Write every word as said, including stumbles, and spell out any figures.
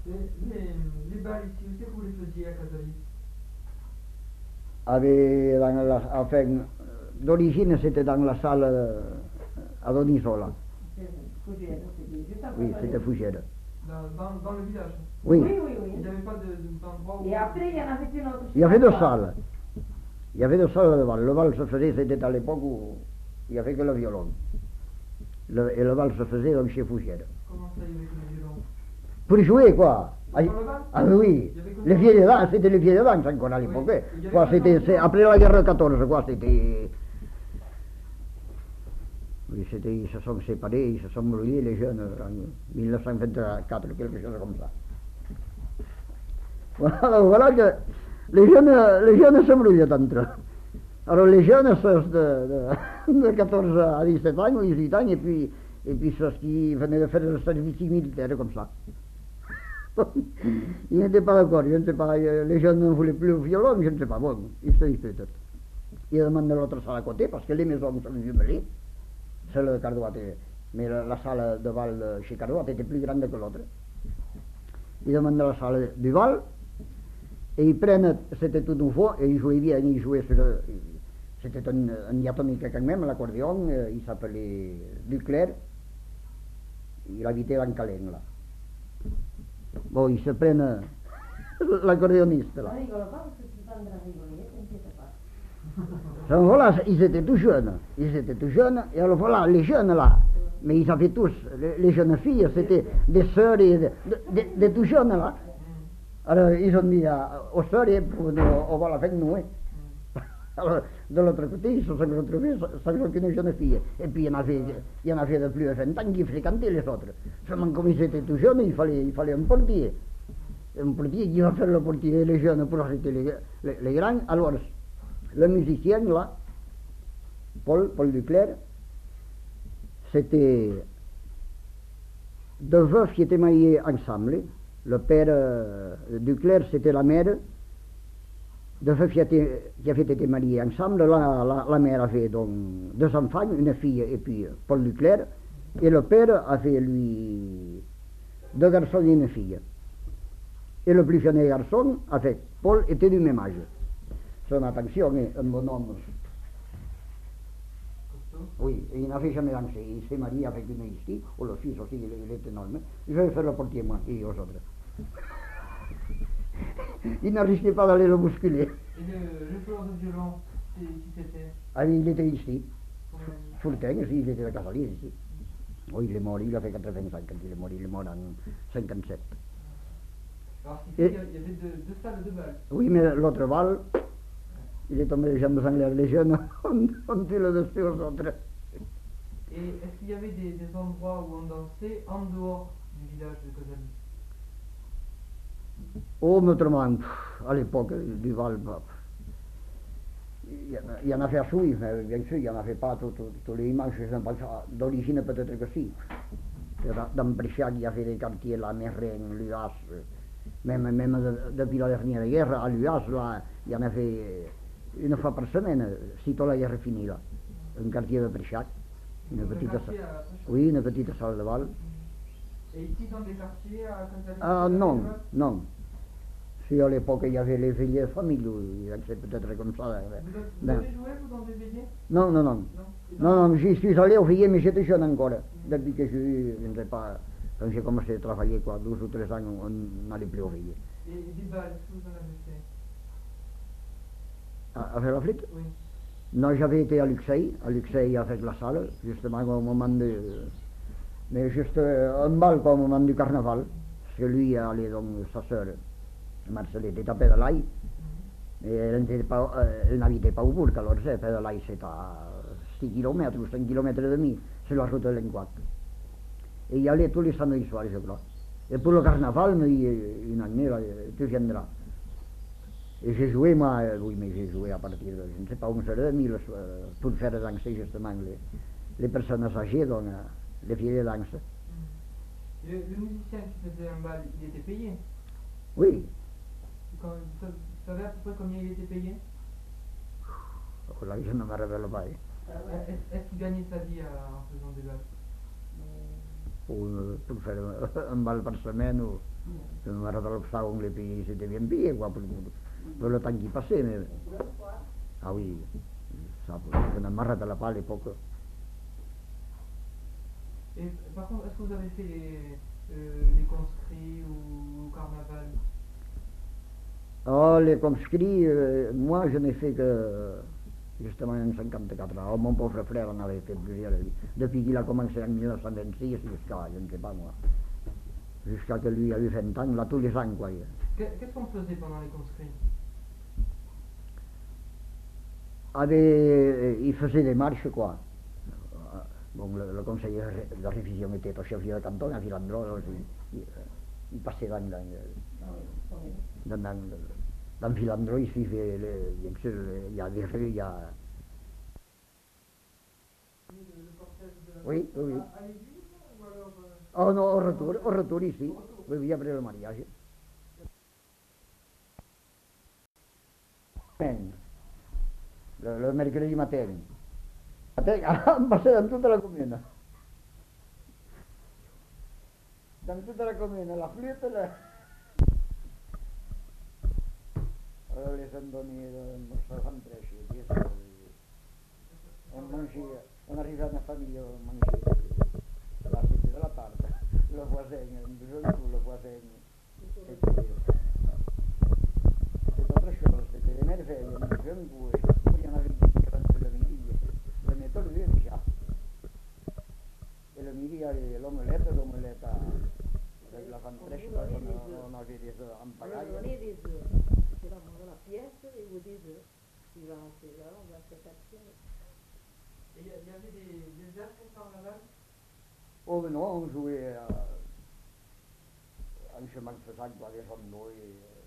Les, les, les balles ici, où c'est que vous les faisiez à Casali? Avait dans la, enfin, d'origine c'était dans la salle euh, à Donisola. Oui, c'était Fougère. Dans, dans, dans le village? Oui. Oui, oui, oui. Il n'y avait pas de- d'endroit où... Et après, il y en avait une autre. Il y avait deux salles. Il y avait deux salles de bal. Le bal se faisait, c'était à l'époque où il n'y avait que le violon. Le, et le bal se faisait donc chez Fougère. Comment ça, il y avait que le violon? Pour jouer, quoi. Ah, Pour le bal? ah oui, Il y avait que les le vieilles bal? danses, c'était les vieilles danses encore à l'époque. Oui. hein. Il y avait Quoi, pas c'était, de c'est danse? après la guerre de quatorze, quoi, c'était... Oui, c'était, ils se sont séparés, ils se sont brouillés, les jeunes, en mille neuf cent vingt-quatre, quelque chose comme ça. Voilà, voilà que les jeunes, les jeunes se brouillent entre eux. Alors les jeunes, ceux de, de, de quatorze à dix-sept ans ou dix-huit ans, et puis, et puis ceux qui venaient de faire le service militaire comme ça. Ils n'étaient pas d'accord, je ne sais pas, les jeunes ne voulaient plus le violon, je ne sais pas, bon, ils se disent peut-être. Ils demandent l'autre salle à côté, parce que les maisons sont jumelées, celle de Cardouat, mais la, la salle de bal chez Cardouat était plus grande que l'autre. Ils demandent la salle du bal, et ils prennent, c'était tout nouveau, et ils jouaient bien, ils jouaient sur le... C'était un, un diatonique quand même, l'accordéon, il s'appelait Duclerc, il habitait dans Calais, là. Bon, ils se prennent l'accordéoniste, là. Ne rigolo pas, parce que c'est pas de la rigolette, t'inquiète pas. Donc voilà, ils étaient tout jeunes, ils étaient tout jeunes, et alors voilà, les jeunes là, mais ils avaient tous, les, les jeunes filles, c'était des sœurs et de, de, de, de tout jeunes là. Alors ils ont dit à, aux sœurs, pour venir au bal avec nous. Hein. Alors de l'autre côté, ils se sont retrouvés sans aucune jeune fille. Et puis il y en avait, il y en avait de plus de vingt ans qui fréquentaient les autres. Seulement comme ils étaient tout jeunes, il fallait, il fallait un portier. Un portier qui va faire le portier les jeunes pour arrêter les, les, les grands. Alors le musicien là, Paul, Paul Duclerc, c'était deux veufs qui étaient mariés ensemble. Le père euh, Duclerc, c'était la mère. Deux veufs qui, étaient, qui avaient été mariés ensemble. La, la, la mère avait donc deux enfants, une fille et puis Paul Duclerc. Et le père avait lui deux garçons et une fille. Et le plus jeune garçon, avec Paul, était du même âge. Son attention est un bon homme. Oui, et il n'avait jamais dansé. Il s'est marié avec une ici, ou le fils aussi, il, il était énorme. Je vais faire le portier, moi, et aux autres. Il ne risquait pas d'aller le bousculer. Et le, le joueur de violon, qui c'était? Ah, il était ici. Fourtin, si, il était de Casali, ici. Oui, il est mort, il a fait quatre-vingt-cinq quand il est mort, il est mort en cinquante-sept. Alors, il y avait deux, deux salles de bal. Oui, mais l'autre bal, il est tombé les jambes en l'air. Les jeunes ont, ont eu le dessus aux autres. Et est-ce qu'il y avait des, des endroits où on dansait en dehors du village de Casali? Oh, autrement, à l'époque du bal, il y, en, il y en avait à Souille, mais bien sûr, il n'y en avait pas tous les images. D'origine, peut-être que si. Dans, dans Bréchac, il y avait des quartiers, là, Mérène, Luas. Même, même de, depuis la dernière guerre, à Luas, là, il y en avait une fois par semaine, sitôt la guerre finie, là. Un quartier de Bréchac. Une petite salle. Oui, une petite salle de bal. Et ici, dans des quartiers, à Casali? Ah non, non. Si à l'époque il y avait les veillées de famille, c'est peut-être comme ça. Vous, vous avez joué, vous, dans des veillées? Non, non, non. Non, non, non, j'y suis allé aux veillées, mais j'étais jeune encore. Depuis que je, je ne sais pas, quand j'ai commencé à travailler, quoi, douze ou treize ans, on n'allait plus aux veillées. Et des balles, est-ce que vous en avez fait? À, à faire la flûte? Oui. Non, j'avais été à Luxeuil, à Luxeuil avec la salle, justement au moment de... Mais juste un bal, quoi, au moment du carnaval. Parce que lui allait donc, sa sœur, Marcel, était à Pédalaï. Et elle n'habitait pas, euh, pas au Bourg, alors c'est Pédalaï, c'est à six kilomètres ou cinq kilomètres et demi, c'est la route de l'Enquac. Et il y allait tous les samedis soirs, je crois. Et pour le carnaval, mais une année, là, tu viendras. Et j'ai joué, moi, oui, mais j'ai joué à partir de, je ne sais pas, onze heures trente, euh, pour faire danser justement les, les personnes âgées, donc les filles de danse. Le, le musicien qui faisait un bal, il était payé? Oui. Quand, vous savez à peu près combien il était payé? Oh là, je ne me révèle pas. Est-ce est qu'il gagnait sa vie à, en faisant des balles? pour, euh, pour faire un, un bal par semaine ou un marathon on les pays c'était bien payé quoi pour, pour le temps qui passait mais ah oui ça on a marre de la pas à l'époque. Et par contre, est-ce que vous avez fait les, euh, les conscrits ou le carnaval? Oh, les conscrits, euh, moi je n'ai fait que justement en cinquante-quatre ans. Oh, mon pauvre frère en avait fait plusieurs. Depuis qu'il a commencé en mille neuf cent vingt-six jusqu'à, je ne sais pas moi, jusqu'à que lui a eu vingt ans, là tous les ans quoi. Qu'est-ce qu'on faisait pendant les conscrits? Avait, il faisait des marches quoi. Bon, le, le conseiller de révision était au chef-lieu de canton à Vilandro, il, il passait dans, dans, dans, dans, dans Vilandro, il suivait, le, bien sûr, il y a des rues, il y a... Le, le cortège de la Oui, oui, oui. À, à l'église ou alors euh... Oh non, au retour, au retour ici, au retour. Oui, oui, après le mariage. Le, le mercredi matin. On passait dans toute la commune. Dans toute la commune, la flûte, la... Alors les Andonies, nos centres, on mangeait, on arrivait à ma famille, on mangeait la soupe de la tarte, le voisin, le voisin, c'était, c'était autre chose, c'était des merveilles, un jeune goût, il y en avait qui rentraient le midi, le metto lui déjà. Et le midi, il y avait l'omelette, l'omelette avec la femme fraîche, on, on avait des œufs en pagaille. On avait des œufs, c'est là, on a la pièce et vous des œufs. Il va rentrer là, on va faire quatre pièces. Et il y, y avait des, des airs au carnaval? Oh mais non, on jouait euh, en chemin de façade, quoi, des rondeaux et...